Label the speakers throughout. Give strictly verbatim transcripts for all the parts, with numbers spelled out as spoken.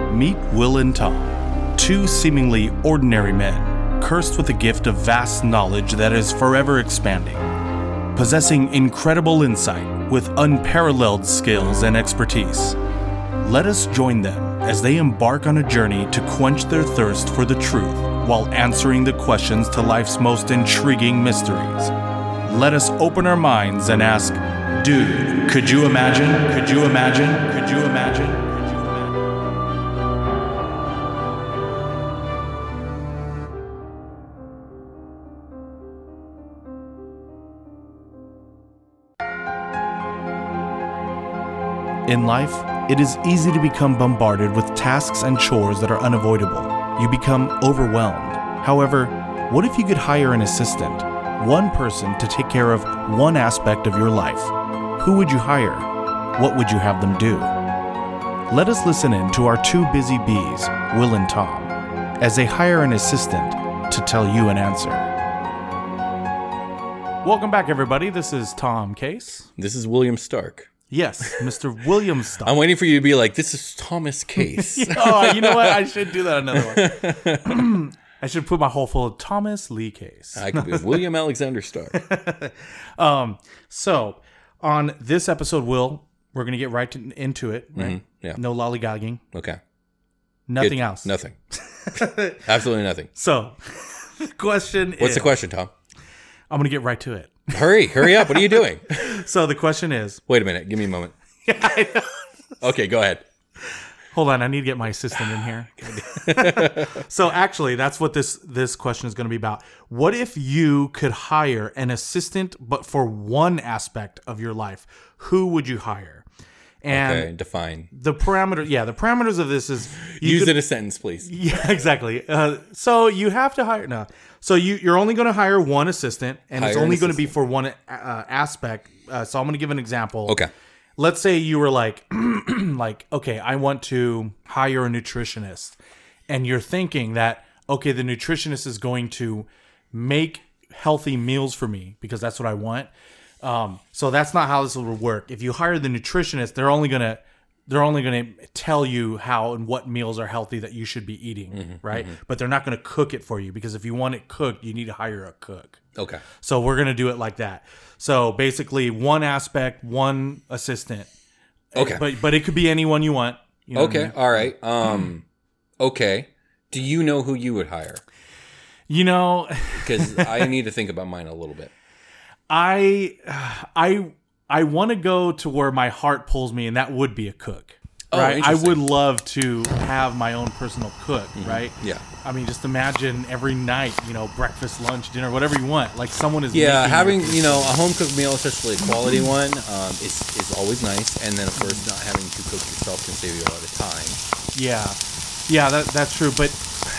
Speaker 1: Meet Will and Tom, two seemingly ordinary men, cursed with a gift of vast knowledge that is forever expanding. Possessing incredible insight with unparalleled skills and expertise. Let us join them as they embark on a journey to quench their thirst for the truth while answering the questions to life's most intriguing mysteries. Let us open our minds and ask, dude, could you imagine? Could you imagine? Could you imagine? In life, it is easy to become bombarded with tasks and chores that are unavoidable. You become overwhelmed. However, what if you could hire an assistant, one person to take care of one aspect of your life? Who would you hire? What would you have them do? Let us listen in to our two busy bees, Will and Tom, as they hire an assistant to tell you an answer. Welcome back, everybody. This is Tom Case.
Speaker 2: This is William Stark.
Speaker 1: Yes, Mister William Stark.
Speaker 2: I'm waiting for you to be like, this is Thomas Case.
Speaker 1: Oh, you know what? I should do that another one. I should put my whole full of Thomas Lee Case.
Speaker 2: I could be William Alexander Stark.
Speaker 1: um, so, on this episode, Will, we're going to get right to, into it. Right?
Speaker 2: Mm-hmm. Yeah.
Speaker 1: No lollygagging.
Speaker 2: Okay.
Speaker 1: Nothing
Speaker 2: Good.
Speaker 1: else.
Speaker 2: Nothing. Absolutely nothing.
Speaker 1: So, the question
Speaker 2: What's
Speaker 1: is...
Speaker 2: the question, Tom?
Speaker 1: I'm going to get right to it.
Speaker 2: Hurry. Hurry up. What are you doing?
Speaker 1: So, the question is...
Speaker 2: Wait a minute. Give me a moment.
Speaker 1: Yeah, I know.
Speaker 2: Okay, go ahead.
Speaker 1: Hold on, I need to get my assistant in here. So actually, that's what this this question is going to be about. What if you could hire an assistant, but for one aspect of your life? Who would you hire? And
Speaker 2: okay, define.
Speaker 1: The parameter, yeah, the parameters of this is... You
Speaker 2: Use
Speaker 1: could,
Speaker 2: it in a sentence, please.
Speaker 1: Yeah, exactly. Uh, so you have to hire... No. So you, you're only going to hire one assistant, and
Speaker 2: Hire
Speaker 1: it's only
Speaker 2: an
Speaker 1: going to be for one uh, aspect. Uh, so I'm going to give an example.
Speaker 2: Okay.
Speaker 1: Let's say you were like, like, okay, I want to hire a nutritionist. And you're thinking that, okay, the nutritionist is going to make healthy meals for me because that's what I want. Um, so that's not how this will work. If you hire the nutritionist, they're only going to, they're only going to tell you how and what meals are healthy that you should be eating, mm-hmm, right? Mm-hmm. But they're not going to cook it for you because if you want it cooked, you need to hire a cook.
Speaker 2: Okay.
Speaker 1: So we're going to do it like that. So basically one aspect, one assistant.
Speaker 2: Okay.
Speaker 1: But but it could be anyone you want. You know
Speaker 2: okay.
Speaker 1: what I mean?
Speaker 2: All right. Um, okay. Do you know who you would hire?
Speaker 1: You know,
Speaker 2: because I need to think about mine a little bit.
Speaker 1: I I I want to go to where my heart pulls me, and that would be a cook.
Speaker 2: Oh,
Speaker 1: right? I would love to have my own personal cook, mm-hmm. right?
Speaker 2: Yeah.
Speaker 1: I mean, just imagine every night, you know, breakfast, lunch, dinner, whatever you want. Like someone is
Speaker 2: yeah,
Speaker 1: making
Speaker 2: having,
Speaker 1: your-
Speaker 2: you know, a home cooked meal, especially a quality one, um, is, is always nice. And then, of course, not having to cook yourself can save you a lot of time.
Speaker 1: Yeah. Yeah, that that's true. But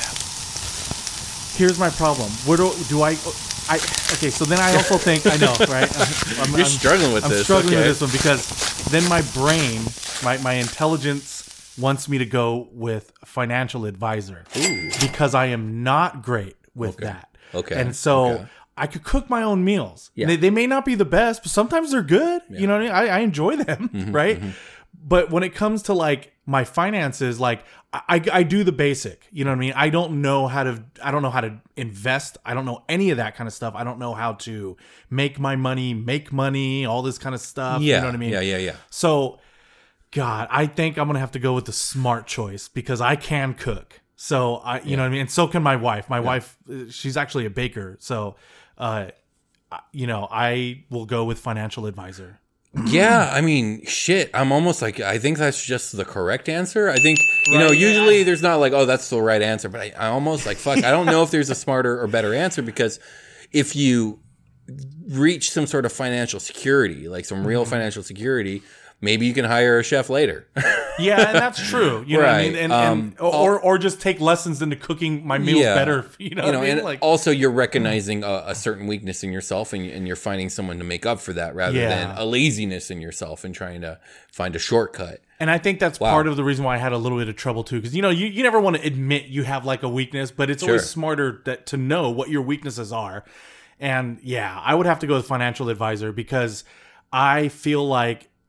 Speaker 1: here's my problem. Where do, do I... I, okay, so then I also think, I know, right? I'm,
Speaker 2: You're
Speaker 1: I'm,
Speaker 2: struggling with
Speaker 1: I'm
Speaker 2: this.
Speaker 1: I'm struggling
Speaker 2: okay.
Speaker 1: with this one because then my brain, my, my intelligence wants me to go with financial advisor.
Speaker 2: Ooh.
Speaker 1: Because I am not great with
Speaker 2: okay.
Speaker 1: that.
Speaker 2: Okay.
Speaker 1: And so
Speaker 2: okay.
Speaker 1: I could cook my own meals.
Speaker 2: Yeah.
Speaker 1: They, they may not be the best, but sometimes they're good.
Speaker 2: Yeah.
Speaker 1: You know what I mean? I, I enjoy them,
Speaker 2: mm-hmm,
Speaker 1: right?
Speaker 2: Mm-hmm.
Speaker 1: But when it comes to like my finances, like I, I do the basic, you know what I mean? I don't know how to, I don't know how to invest. I don't know any of that kind of stuff. I don't know how to make my money, make money, all this kind of stuff.
Speaker 2: Yeah.
Speaker 1: You know what I mean?
Speaker 2: Yeah, yeah, yeah.
Speaker 1: So, God, I think I'm going to have to go with the smart choice because I can cook. So, I, you
Speaker 2: yeah.
Speaker 1: know what I mean? And so can my wife. My
Speaker 2: yeah.
Speaker 1: wife, she's actually a baker. So, uh, you know, I will go with financial advisor.
Speaker 2: Yeah, I mean, shit. I'm almost like, I think that's just the correct answer. I think, you
Speaker 1: right,
Speaker 2: know,
Speaker 1: yeah.
Speaker 2: usually there's not like, oh, that's the right answer. But I, I almost like, fuck, I don't know if there's a smarter or better answer because if you reach some sort of financial security, like some real mm-hmm. financial security, maybe you can hire a chef later.
Speaker 1: Yeah, and that's true. You know
Speaker 2: right.
Speaker 1: what I mean? And,
Speaker 2: um,
Speaker 1: and or or just take lessons into cooking my meals
Speaker 2: yeah.
Speaker 1: better. You know,
Speaker 2: you know
Speaker 1: what I mean?
Speaker 2: and
Speaker 1: like,
Speaker 2: also you're recognizing a, a certain weakness in yourself, and, and you're finding someone to make up for that rather
Speaker 1: yeah.
Speaker 2: than a laziness in yourself and trying to find a shortcut.
Speaker 1: And I think that's
Speaker 2: wow.
Speaker 1: part of the reason why I had a little bit of trouble too, because you know you, you never want to admit you have like a weakness, but it's
Speaker 2: sure.
Speaker 1: always smarter that, to know what your weaknesses are. And yeah, I would have to go with financial advisor because I feel like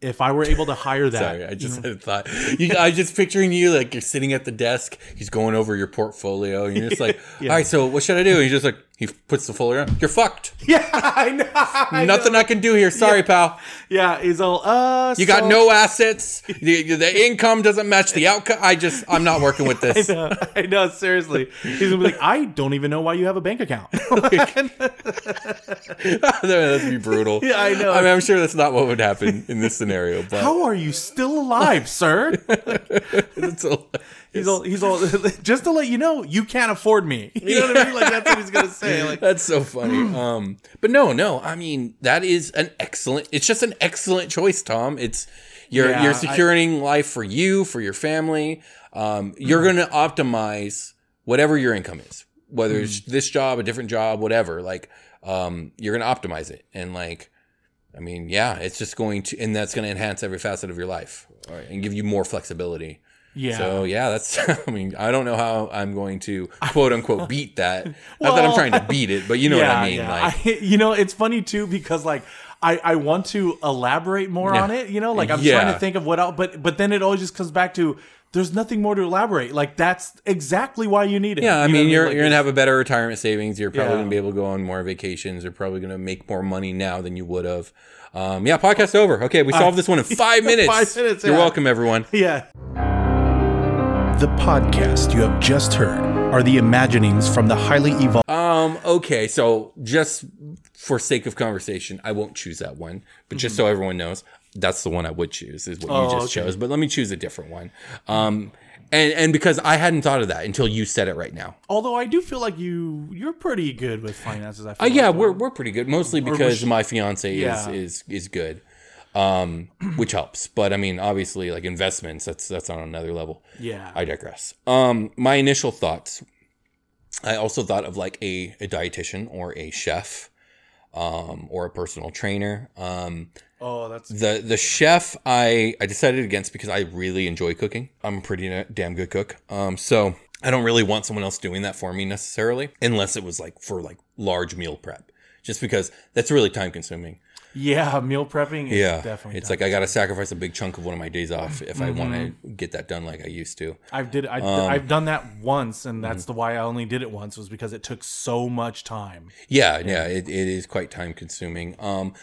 Speaker 1: if I were able to hire that.
Speaker 2: Sorry, I just had a thought. You, I was just picturing you like you're sitting at the desk. He's going over your portfolio, and you're just like, yeah. "All right, so what should I do?" And he's just like, he puts the folder on. You're fucked.
Speaker 1: Yeah, I know. I
Speaker 2: Nothing
Speaker 1: know.
Speaker 2: I can do here. Sorry,
Speaker 1: yeah.
Speaker 2: pal.
Speaker 1: Yeah, he's all. Uh,
Speaker 2: you
Speaker 1: so...
Speaker 2: got no assets. The, the income doesn't match the outcome. I just, I'm not working with this.
Speaker 1: I know. I know. Seriously, he's gonna be like, I don't even know why you have a bank account.
Speaker 2: That'd be brutal.
Speaker 1: Yeah, I know.
Speaker 2: I mean, I'm sure that's not what would happen in this scenario. But
Speaker 1: how are you still alive, sir?
Speaker 2: it's a,
Speaker 1: he's all. He's all. Just to let you know, you can't afford me. You know what I mean? Like that's what he's gonna say. Like
Speaker 2: that's so funny. Um, but no, no. I mean, that is an excellent. It's just an excellent choice, Tom. It's you're
Speaker 1: yeah,
Speaker 2: you're securing I, life for you, for your family. Um, you're going to optimize whatever your income is, whether it's this job, a different job, whatever. Like, um, you're going to optimize it, and like, I mean, yeah, it's just going to, and that's going to enhance every facet of your life, right, and give you more flexibility.
Speaker 1: Yeah.
Speaker 2: So yeah, that's. I mean, I don't know how I'm going to quote unquote beat that. Not well, that I'm trying to beat it, but you know
Speaker 1: yeah,
Speaker 2: what I mean.
Speaker 1: Yeah.
Speaker 2: Like,
Speaker 1: I, you know, it's funny too because like I, I want to elaborate more
Speaker 2: yeah.
Speaker 1: on it. You know, like I'm
Speaker 2: yeah.
Speaker 1: trying to think of what else, but but then it always just comes back to there's nothing more to elaborate. Like that's exactly why you need it.
Speaker 2: Yeah, I
Speaker 1: you
Speaker 2: mean, you're
Speaker 1: like,
Speaker 2: you're gonna have a better retirement savings. You're probably
Speaker 1: yeah.
Speaker 2: gonna be able to go on more vacations. You're probably gonna make more money now than you would have. Um, yeah, podcast over. Okay, we solved uh, this one in five minutes.
Speaker 1: Five minutes.
Speaker 2: You're
Speaker 1: yeah.
Speaker 2: welcome, everyone.
Speaker 1: Yeah.
Speaker 3: The podcast you have just heard are the imaginings from the highly evolved.
Speaker 2: Um. Okay. So just for sake of conversation, I won't choose that one. But just mm-hmm. so everyone knows, that's the one I would choose. Is what
Speaker 1: oh,
Speaker 2: you just
Speaker 1: okay.
Speaker 2: chose. But let me choose a different one. Um. And and because I hadn't thought of that until you said it right now.
Speaker 1: Although I do feel like you you're pretty good with finances. I feel
Speaker 2: uh, yeah,
Speaker 1: like,
Speaker 2: we're we're pretty good. Mostly because she, my fiance
Speaker 1: yeah.
Speaker 2: is is is good. Um, which helps, but I mean, obviously, like investments, that's that's on another level.
Speaker 1: Yeah,
Speaker 2: I digress. Um, my initial thoughts, I also thought of like a a dietitian or a chef, um, or a personal trainer. Um,
Speaker 1: oh, that's
Speaker 2: the the chef. I I decided against because I really enjoy cooking. I'm a pretty damn good cook. Um, so I don't really want someone else doing that for me necessarily, unless it was like for like large meal prep, just because that's really time consuming.
Speaker 1: Yeah, meal prepping is
Speaker 2: yeah,
Speaker 1: definitely
Speaker 2: it's like I got to sacrifice a big chunk of one of my days off if mm-hmm. I want to get that done like I used to.
Speaker 1: I've did I,
Speaker 2: um,
Speaker 1: I've done that once, and that's mm-hmm. the why I only did it once was because it took so much time.
Speaker 2: Yeah, yeah, yeah it, it is quite time consuming. Um,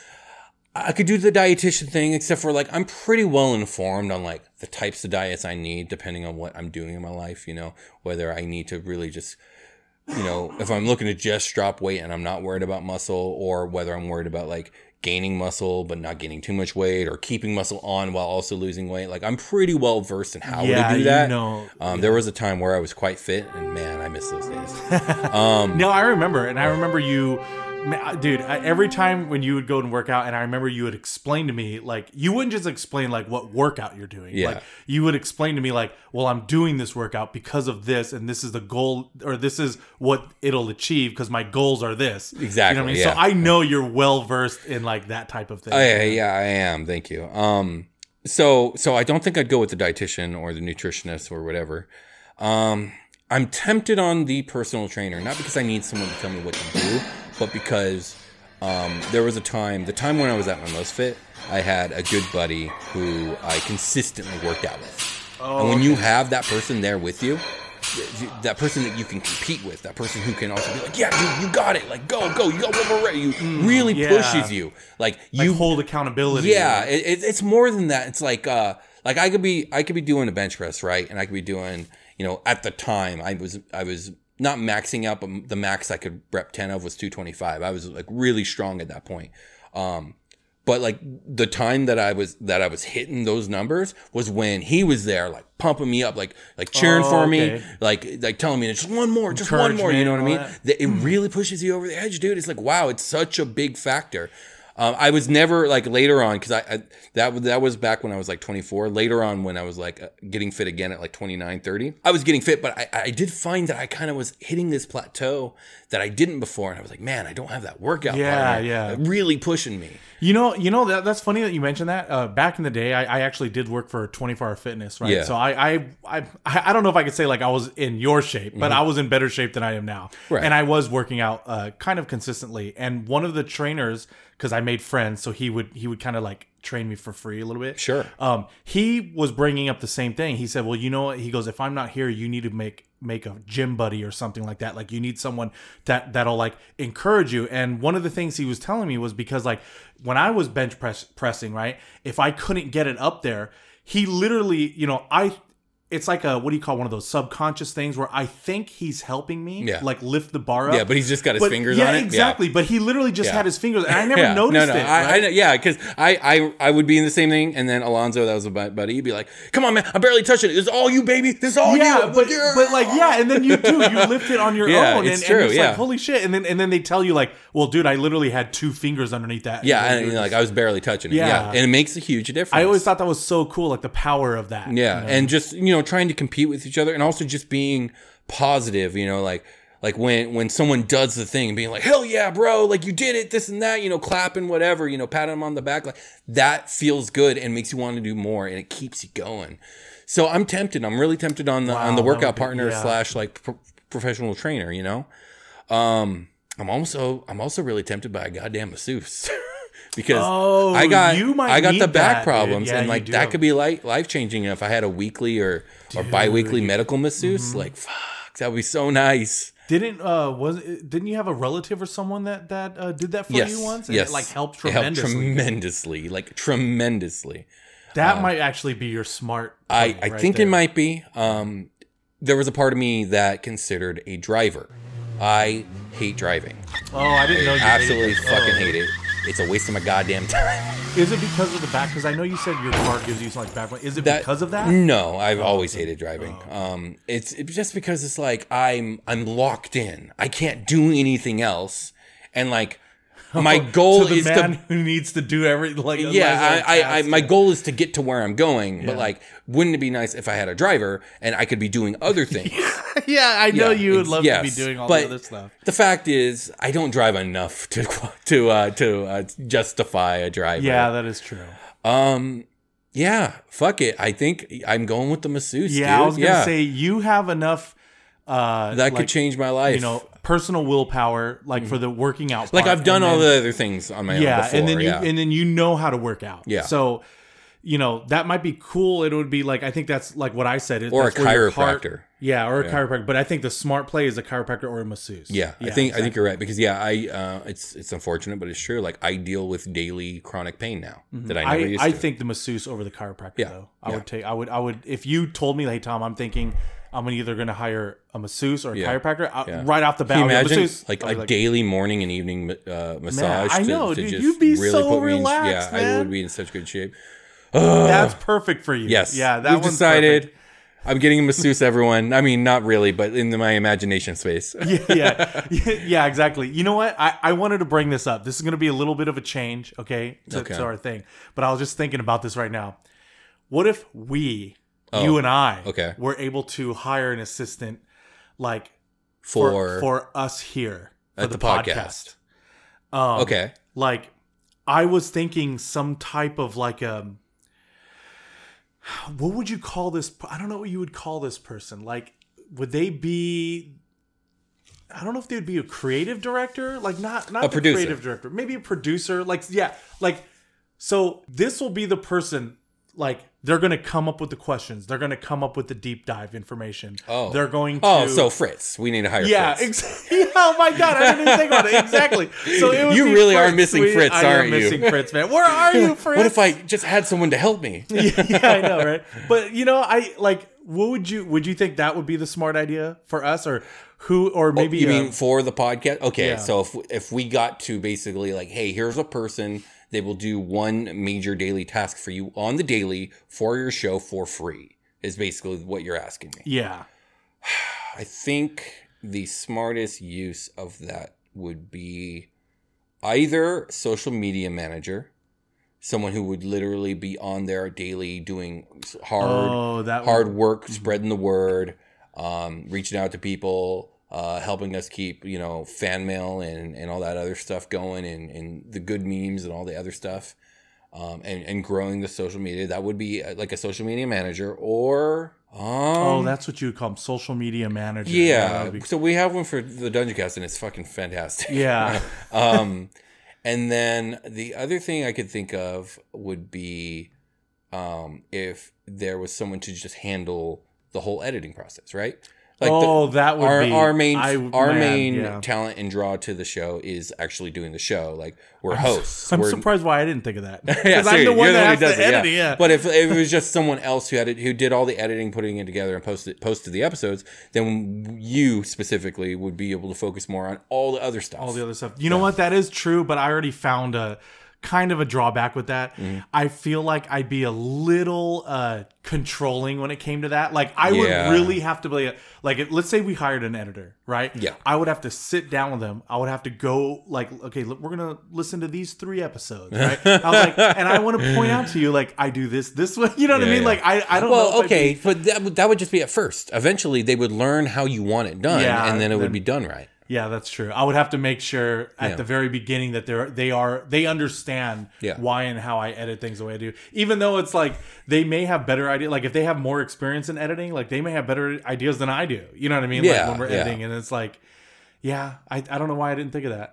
Speaker 2: I could do the dietitian thing, except for like I'm pretty well informed on like the types of diets I need depending on what I'm doing in my life. You know, whether I need to really just. You know, if I'm looking to just drop weight and I'm not worried about muscle, or whether I'm worried about like gaining muscle but not gaining too much weight, or keeping muscle on while also losing weight. Like I'm pretty well versed in how
Speaker 1: yeah,
Speaker 2: to do that.
Speaker 1: You know,
Speaker 2: um,
Speaker 1: yeah.
Speaker 2: There was a time where I was quite fit, and man, I miss those days. Um,
Speaker 1: no, I remember, and I remember you. Dude, every time when you would go and work out, and I remember you would explain to me, like, you wouldn't just explain, like, what workout you're doing.
Speaker 2: Yeah.
Speaker 1: Like, you would explain to me, like, well, I'm doing this workout because of this, and this is the goal, or this is what it'll achieve, because my goals are this.
Speaker 2: Exactly,
Speaker 1: you know what I mean?
Speaker 2: yeah.
Speaker 1: So I know you're well-versed in, like, that type of thing.
Speaker 2: Oh, yeah, yeah, I am. Thank you. Um, so, so I don't think I'd go with the dietitian or the nutritionist or whatever. Um, I'm tempted on the personal trainer, not because I need someone to tell me what to do, but because um, there was a time, the time when I was at my most fit, I had a good buddy who I consistently worked out with. Oh, and when okay. you have that person there with you, that person that you can compete with, that person who can also be like, yeah, dude, you got it. Like, go, go. You got one more. You mm, really yeah. pushes you. Like, you
Speaker 1: like hold accountability.
Speaker 2: Yeah, it, it, it's more than that. It's like, uh, like I could be, I could be doing a bench press, right? And I could be doing, you know, at the time I was, I was not maxing out, but the max I could rep ten of was two twenty-five. I was like really strong at that point. Um, But like the time that I was that I was hitting those numbers was when he was there, like pumping me up, like like cheering oh, for okay. me, like like telling me just one more, just one more. You know what I mean? That. It really pushes you over the edge, dude. It's like, wow, it's such a big factor. Um, I was never like later on because I, I that that was back when I was like twenty-four. Later on, when I was like uh, getting fit again at like twenty-nine, thirty, I was getting fit, but I, I did find that I kind of was hitting this plateau that I didn't before, and I was like, man, I don't have that workout.
Speaker 1: Yeah,
Speaker 2: partner.
Speaker 1: yeah,
Speaker 2: really pushing me.
Speaker 1: You know, you know that that's funny that you mentioned that. Uh, back in the day, I, I actually did work for twenty-four hour fitness, right?
Speaker 2: Yeah.
Speaker 1: So I, I I I don't know if I could say like I was in your shape, but mm-hmm. I was in better shape than I am now.
Speaker 2: Right.
Speaker 1: And I was working out uh, kind of consistently. And one of the trainers, because I made friends, so he would he would kind of like train me for free a little bit.
Speaker 2: Sure.
Speaker 1: Um, he was bringing up the same thing. He said, "Well, you know what?" He goes, "If I'm not here, you need to make make a gym buddy or something like that. Like you need someone that that'll like encourage you." And one of the things he was telling me was because like when I was bench press pressing, right, if I couldn't get it up there, he literally, you know, I. It's like a, what do you call one of those subconscious things where I think he's helping me,
Speaker 2: yeah.
Speaker 1: like lift the bar up.
Speaker 2: Yeah, but he's just got his
Speaker 1: but,
Speaker 2: fingers
Speaker 1: yeah,
Speaker 2: on it.
Speaker 1: Exactly.
Speaker 2: Yeah,
Speaker 1: but he literally just
Speaker 2: yeah.
Speaker 1: had his fingers, and I never
Speaker 2: yeah.
Speaker 1: noticed
Speaker 2: no, no,
Speaker 1: it.
Speaker 2: I,
Speaker 1: Right?
Speaker 2: I, yeah, because I, I, I would be in the same thing, and then Alonzo, that was a buddy, he'd be like, "Come on, man, I barely touched it. It's all you, baby. This is all
Speaker 1: yeah,
Speaker 2: you."
Speaker 1: but
Speaker 2: yeah.
Speaker 1: but like yeah, and then you do you lift it on your
Speaker 2: Yeah,
Speaker 1: own,
Speaker 2: it's
Speaker 1: and,
Speaker 2: true,
Speaker 1: and it's
Speaker 2: yeah.
Speaker 1: like holy shit, and then and then they tell you like, well, dude, I literally had two fingers underneath that.
Speaker 2: Yeah,
Speaker 1: and
Speaker 2: and
Speaker 1: you're
Speaker 2: you know, like
Speaker 1: just-
Speaker 2: I was barely touching it.
Speaker 1: Yeah.
Speaker 2: Yeah, and it makes a huge difference.
Speaker 1: I always thought that was so cool, like the power of that.
Speaker 2: Yeah,
Speaker 1: you know?
Speaker 2: and just you know trying to compete with each other, and also just being positive. You know, like like when when someone does the thing, being like, "Hell yeah, bro! Like you did it, this and that." You know, clapping, whatever. You know, patting them on the back. Like that feels good and makes you want to do more, and it keeps you going. So I'm tempted. I'm really tempted on the
Speaker 1: Wow,
Speaker 2: on the
Speaker 1: that would
Speaker 2: workout
Speaker 1: be-
Speaker 2: partner
Speaker 1: yeah.
Speaker 2: slash like pro- professional trainer. You know, um, I'm also I'm also really tempted by a goddamn masseuse. Because
Speaker 1: Oh,
Speaker 2: I got
Speaker 1: you might
Speaker 2: I got
Speaker 1: need
Speaker 2: the back
Speaker 1: that, dude.
Speaker 2: problems,
Speaker 1: Yeah,
Speaker 2: and
Speaker 1: you
Speaker 2: like
Speaker 1: do.
Speaker 2: that could be like life changing if I had a weekly or or bi-weekly medical masseuse. Like fuck, that would be so nice.
Speaker 1: Didn't uh was it, didn't you have a relative or someone that that uh, did that for
Speaker 2: Yes,
Speaker 1: you once? And
Speaker 2: yes,
Speaker 1: it like helped
Speaker 2: It helped
Speaker 1: tremendously.
Speaker 2: tremendously, like tremendously.
Speaker 1: that might actually be your smart.
Speaker 2: I
Speaker 1: play
Speaker 2: I
Speaker 1: right
Speaker 2: think
Speaker 1: there.
Speaker 2: it might be. Um, there was a part of me that considered a driver. I hate driving.
Speaker 1: Oh, I didn't know you
Speaker 2: Absolutely
Speaker 1: hated it.
Speaker 2: fucking
Speaker 1: Oh.
Speaker 2: hate it. It's a waste of my goddamn time.
Speaker 1: Is it because of the back? Because I know you said your car gives you some like back. Is it
Speaker 2: That-
Speaker 1: because of that?
Speaker 2: No, I've always hated driving. Um, it's, it's just because it's like I'm I'm locked in. I can't do anything else, and like my goal
Speaker 1: to the
Speaker 2: is
Speaker 1: man
Speaker 2: to
Speaker 1: who needs to do every like
Speaker 2: yeah. I, I, I my
Speaker 1: yeah.
Speaker 2: goal is to get to where I'm going. But
Speaker 1: Yeah.
Speaker 2: like, wouldn't it be nice if I had a driver and I could be doing other things?
Speaker 1: yeah, I know
Speaker 2: Yeah,
Speaker 1: you would
Speaker 2: ex-
Speaker 1: love
Speaker 2: yes,
Speaker 1: to be doing all
Speaker 2: but
Speaker 1: the other stuff.
Speaker 2: The fact is, I don't drive enough to to uh, to uh, justify a driver.
Speaker 1: Yeah, that is true.
Speaker 2: Um. Yeah. Fuck it. I think I'm going with the masseuse.
Speaker 1: Yeah,
Speaker 2: dude.
Speaker 1: I was gonna
Speaker 2: yeah.
Speaker 1: say you have enough. Uh,
Speaker 2: that
Speaker 1: like,
Speaker 2: could change my life.
Speaker 1: You know, personal willpower, like for the working out.
Speaker 2: like
Speaker 1: part,
Speaker 2: I've done
Speaker 1: and
Speaker 2: all
Speaker 1: then-
Speaker 2: the other things on my own
Speaker 1: yeah,
Speaker 2: before.
Speaker 1: and then you
Speaker 2: yeah.
Speaker 1: and then you know how to work out.
Speaker 2: Yeah.
Speaker 1: So, you know that might be cool. It would be like I think that's like what I said. It,
Speaker 2: Or a
Speaker 1: that's where your heart-
Speaker 2: chiropractor.
Speaker 1: yeah, or a chiropractor. But I think the smart play is a chiropractor or a masseuse.
Speaker 2: yeah, I think I
Speaker 1: exactly.
Speaker 2: think you're right because yeah, I uh, it's it's unfortunate, but it's true. Like I deal with daily chronic pain now that I never
Speaker 1: I,
Speaker 2: used
Speaker 1: I
Speaker 2: to.
Speaker 1: think the masseuse over the chiropractor.
Speaker 2: Yeah,
Speaker 1: Though I
Speaker 2: yeah.
Speaker 1: would take. I would. I would. If you told me, hey Tom, I'm thinking I'm either going to hire a masseuse or a
Speaker 2: Yeah.
Speaker 1: chiropractor I,
Speaker 2: Yeah.
Speaker 1: right off the bat.
Speaker 2: Can you
Speaker 1: I'll go,
Speaker 2: imagine
Speaker 1: masseuse.
Speaker 2: like
Speaker 1: I'll
Speaker 2: a
Speaker 1: be like,
Speaker 2: daily morning and evening uh, massage?
Speaker 1: I
Speaker 2: to,
Speaker 1: know,
Speaker 2: to
Speaker 1: dude.
Speaker 2: just
Speaker 1: You'd be
Speaker 2: really
Speaker 1: so
Speaker 2: put me in,
Speaker 1: relaxed,
Speaker 2: yeah, I
Speaker 1: man.
Speaker 2: would be in such good shape.
Speaker 1: That's perfect for you.
Speaker 2: Yes.
Speaker 1: Yeah. That
Speaker 2: We've
Speaker 1: one's
Speaker 2: decided.
Speaker 1: perfect.
Speaker 2: I'm getting a masseuse, everyone. I mean, not really, but in my imagination space.
Speaker 1: yeah, yeah, yeah, exactly. You know what? I, I wanted to bring this up. This is going to be a little bit of a change, okay, to,
Speaker 2: Okay.
Speaker 1: to our thing. But I was just thinking about this right now. What if we,
Speaker 2: Oh,
Speaker 1: you and I,
Speaker 2: okay.
Speaker 1: were able to hire an assistant, like
Speaker 2: For,
Speaker 1: for for us here for
Speaker 2: At
Speaker 1: the,
Speaker 2: the podcast.
Speaker 1: podcast? Um,
Speaker 2: okay.
Speaker 1: Like, I was thinking some type of like a. What would you call this? I don't know what you would call this person. Like, would they be? I don't know if they would be a creative director, like not not
Speaker 2: A
Speaker 1: the
Speaker 2: producer.
Speaker 1: creative director, maybe a producer. Like, yeah, like so. This will be the person. Like, they're going to come up with the questions. They're going to come up with the deep dive information.
Speaker 2: Oh.
Speaker 1: They're going to.
Speaker 2: Oh, so Fritz. We need to hire
Speaker 1: Yeah,
Speaker 2: Fritz.
Speaker 1: exactly. Oh my god, I didn't even think about it. Exactly. So it would
Speaker 2: You
Speaker 1: be
Speaker 2: really are
Speaker 1: Fritz.
Speaker 2: missing
Speaker 1: We-
Speaker 2: Fritz,
Speaker 1: I
Speaker 2: aren't
Speaker 1: am
Speaker 2: you?
Speaker 1: missing Fritz, man. Where are you, Fritz?
Speaker 2: What if I just had someone to help me?
Speaker 1: yeah, yeah, I know, right? But you know, I like. What would you would you think that would be the smart idea for us, or who, or maybe
Speaker 2: You
Speaker 1: uh,
Speaker 2: mean for the podcast? Okay,
Speaker 1: Yeah.
Speaker 2: so if if we got to basically like, hey, here's a person, they will do one major daily task for you on the daily for your show for free, is basically what you're asking me.
Speaker 1: yeah,
Speaker 2: I think the smartest use of that would be either social media manager, someone who would literally be on there daily doing hard
Speaker 1: oh that
Speaker 2: hard
Speaker 1: would,
Speaker 2: work, spreading the word, um, reaching out to people, uh, helping us keep, you know, fan mail and, and all that other stuff going, and, and the good memes and all the other stuff, um, and, and growing the social media. That would be uh, like a social media manager, or um,
Speaker 1: oh, that's what you would call them, social media manager. that
Speaker 2: yeah.
Speaker 1: would be-
Speaker 2: So we have one for the Dungeon Cast, and it's fucking fantastic.
Speaker 1: yeah.
Speaker 2: um, And then the other thing I could think of would be um, if there was someone to just handle the whole editing process, right? Like
Speaker 1: oh,
Speaker 2: the,
Speaker 1: that would
Speaker 2: our,
Speaker 1: be
Speaker 2: our main
Speaker 1: I,
Speaker 2: our
Speaker 1: man,
Speaker 2: main
Speaker 1: yeah.
Speaker 2: talent and draw to the show is actually doing the show. Like we're hosts.
Speaker 1: I'm
Speaker 2: we're,
Speaker 1: surprised why I didn't think of that. Because
Speaker 2: yeah,
Speaker 1: I'm the
Speaker 2: seriously,
Speaker 1: one
Speaker 2: you're
Speaker 1: that
Speaker 2: the one
Speaker 1: has
Speaker 2: who does
Speaker 1: to
Speaker 2: it,
Speaker 1: edit
Speaker 2: yeah.
Speaker 1: it. Yeah.
Speaker 2: But if, if it was just someone else who had it, who did all the editing, putting it together, and posted posted the episodes, then you specifically would be able to focus more on all the other stuff.
Speaker 1: all the other stuff. You know what? That is true, but I already found a kind of a drawback with that.
Speaker 2: Mm-hmm.
Speaker 1: I feel like I'd be a little uh, controlling when it came to that. Like I
Speaker 2: Yeah.
Speaker 1: would really have to be like, if, let's say we hired an editor, right?
Speaker 2: Yeah.
Speaker 1: I would have to sit down with them. I would have to go like, okay, look, we're gonna listen to these three episodes, right? I was like, and I want to point out to you, like, I do this this way. You know what
Speaker 2: Yeah,
Speaker 1: I mean?
Speaker 2: yeah.
Speaker 1: Like, I I don't know.
Speaker 2: Well,
Speaker 1: if I'd
Speaker 2: okay,
Speaker 1: be-
Speaker 2: but that would, that would just be at first. Eventually, they would learn how you want it done,
Speaker 1: Yeah,
Speaker 2: and then it
Speaker 1: then-
Speaker 2: would be done right.
Speaker 1: Yeah, that's true. I would have to make sure at
Speaker 2: Yeah.
Speaker 1: the very beginning that they're they are they understand
Speaker 2: Yeah.
Speaker 1: why and how I edit things the way I do. Even though it's like they may have better idea, like if they have more experience in editing, like they may have better ideas than I do. You know what I mean?
Speaker 2: Yeah,
Speaker 1: Like when we're
Speaker 2: yeah.
Speaker 1: editing, and it's like, yeah, I, I don't know why I didn't think of that.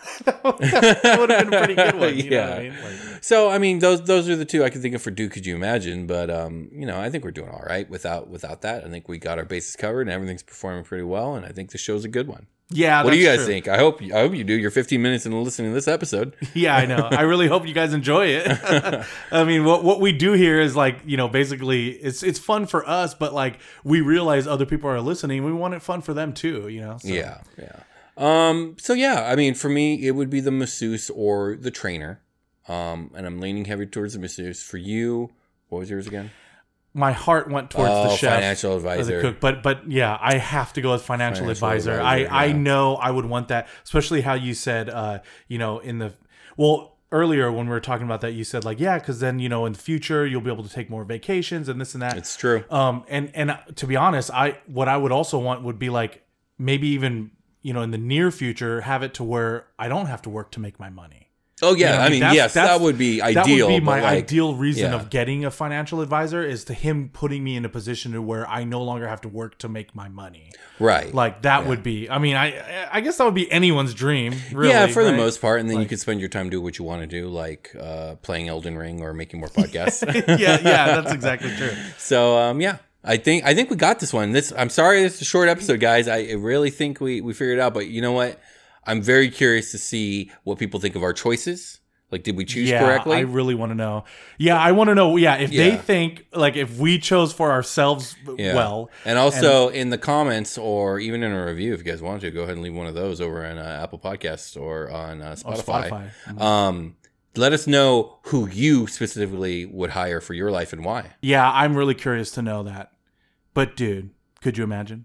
Speaker 1: that would have been a pretty good one. You know what I
Speaker 2: Yeah.
Speaker 1: mean? Like,
Speaker 2: So, I mean, those those are the two I can think of for Dude, Could You Imagine? But um, you know, I think we're doing all right without without that. I think we got our bases covered, and everything's performing pretty well. And I think the show's a good one.
Speaker 1: yeah.
Speaker 2: What do you
Speaker 1: that's
Speaker 2: guys
Speaker 1: true.
Speaker 2: think? I hope I hope you do. You're fifteen minutes into listening to this episode.
Speaker 1: Yeah, I know. I really hope you guys enjoy it. I mean, what what we do here is like, you know, basically it's it's fun for us, but like we realize other people are listening. We want it fun for them too, you know? So,
Speaker 2: Yeah, yeah. Um, so yeah, I mean, for me, it would be the masseuse or the trainer. Um, and I'm leaning heavy towards the masseuse. For you, what was yours again?
Speaker 1: My heart went towards
Speaker 2: Oh,
Speaker 1: the chef,
Speaker 2: financial
Speaker 1: or the
Speaker 2: advisor.
Speaker 1: cook, but but yeah, I have to go with financial,
Speaker 2: Financial
Speaker 1: advisor.
Speaker 2: advisor,
Speaker 1: I I
Speaker 2: yeah.
Speaker 1: know I would want that, especially how you said, uh, you know, in the well earlier when we were talking about that, you said like, yeah, because then you know in the future you'll be able to take more vacations and this and that.
Speaker 2: It's true.
Speaker 1: Um, and and to be honest, I what I would also want would be like maybe even you know in the near future have it to where I don't have to work to make my money.
Speaker 2: Oh yeah,
Speaker 1: You know what
Speaker 2: I mean,
Speaker 1: that's-
Speaker 2: yes,
Speaker 1: that's-
Speaker 2: that would be ideal.
Speaker 1: That would be my
Speaker 2: but, like,
Speaker 1: ideal reason
Speaker 2: yeah.
Speaker 1: of getting a financial advisor is to him putting me in a position to where I no longer have to work to make my money.
Speaker 2: Right.
Speaker 1: Like that would be. I mean, I I guess that would be anyone's dream. Really,
Speaker 2: yeah, for the
Speaker 1: right?
Speaker 2: most part, and then you
Speaker 1: Like-
Speaker 2: could spend your time doing what you want to do, like uh, playing Elden Ring or making more podcasts.
Speaker 1: yeah, yeah, that's exactly true.
Speaker 2: So um, yeah, I think I think we got this one. This I'm sorry, it's a short episode, guys. I really think we we figured it out, but you know what? I'm very curious to see what people think of our choices. Like, did we choose
Speaker 1: Yeah,
Speaker 2: correctly?
Speaker 1: I really want to know. Yeah, I want to know. Yeah, if they
Speaker 2: Yeah.
Speaker 1: think like if we chose for ourselves
Speaker 2: Yeah.
Speaker 1: well,
Speaker 2: and also in the comments or even in a review, if you guys want to, go ahead and leave one of those over on uh, Apple Podcasts or on uh,
Speaker 1: or
Speaker 2: Spotify.
Speaker 1: Spotify.
Speaker 2: Um, let us know who you specifically would hire for your life and why.
Speaker 1: Yeah, I'm really curious to know that. But dude, could you imagine?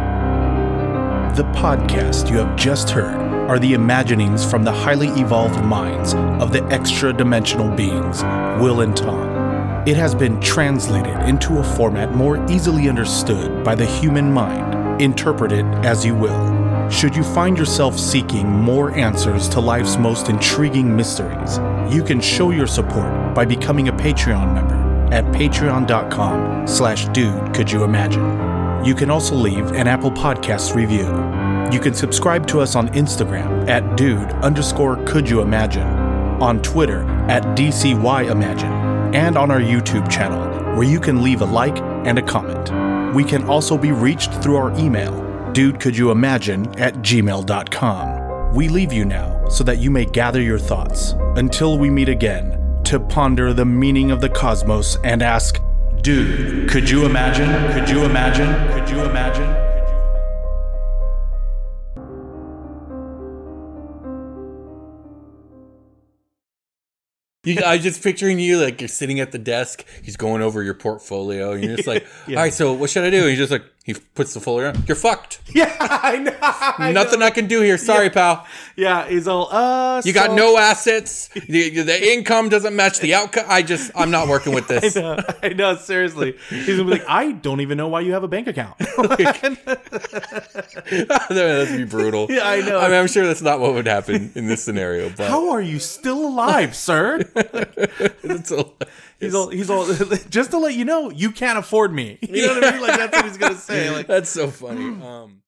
Speaker 3: The podcast you have just heard are the imaginings from the highly evolved minds of the extra-dimensional beings, Will and Tom. It has been translated into a format more easily understood by the human mind. Interpret it as you will. Should you find yourself seeking more answers to life's most intriguing mysteries, you can show your support by becoming a Patreon member at patreon.com slash dude could you imagine. You can also leave an Apple Podcast review. You can subscribe to us on Instagram at dude underscore could you imagine, on Twitter at DCYimagine, and on our YouTube channel where you can leave a like and a comment. We can also be reached through our email, dudecouldyoumagine at gmail dot com. We leave you now so that you may gather your thoughts until we meet again to ponder the meaning of the cosmos and ask, dude, could you imagine? Could you imagine? Could you imagine?
Speaker 2: You, I just picturing you like you're sitting at the desk. He's going over your portfolio, and you're just like,
Speaker 1: Yeah.
Speaker 2: "All right, so what should I do?" And he's just like, he puts the folio on. You're fucked.
Speaker 1: Yeah, I know. I
Speaker 2: Nothing
Speaker 1: know.
Speaker 2: I can do here. Sorry, pal.
Speaker 1: Yeah, he's all, uh,
Speaker 2: You got
Speaker 1: so-
Speaker 2: no assets. The, the income doesn't match the outcome. I just, I'm not working with this.
Speaker 1: I know, I know, seriously. He's gonna be like, I don't even know why you have a bank account.
Speaker 2: That'd be brutal.
Speaker 1: Yeah, I know.
Speaker 2: I mean, I'm sure that's not what would happen in this scenario, but
Speaker 1: How are you still alive, sir?
Speaker 2: it's a,
Speaker 1: He's all, he's all, just to let you know, you can't afford me. You know what I mean? Like, that's what he's gonna say. Like,
Speaker 2: that's so funny. Um,